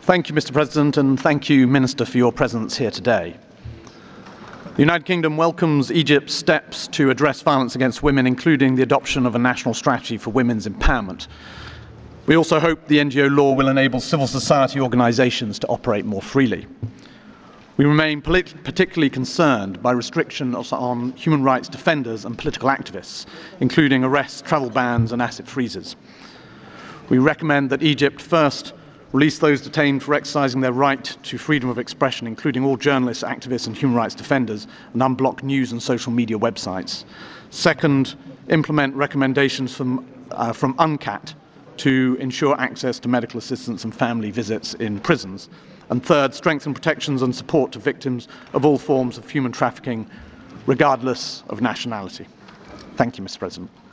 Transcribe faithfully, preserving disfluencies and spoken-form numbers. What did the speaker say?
Thank you, Mister President, and thank you, Minister, for your presence here today. The United Kingdom welcomes Egypt's steps to address violence against women, including the adoption of a national strategy for women's empowerment. We also hope the N G O law will enable civil society organisations to operate more freely. We remain particularly concerned by restrictions on human rights defenders and political activists, including arrests, travel bans and asset freezes. We recommend that Egypt first release those detained for exercising their right to freedom of expression, including all journalists, activists and human rights defenders, and unblock news and social media websites. Second, implement recommendations from, uh, from UNCAT to ensure access to medical assistance and family visits in prisons. And third, strengthen protections and support to victims of all forms of human trafficking, regardless of nationality. Thank you, Mister President.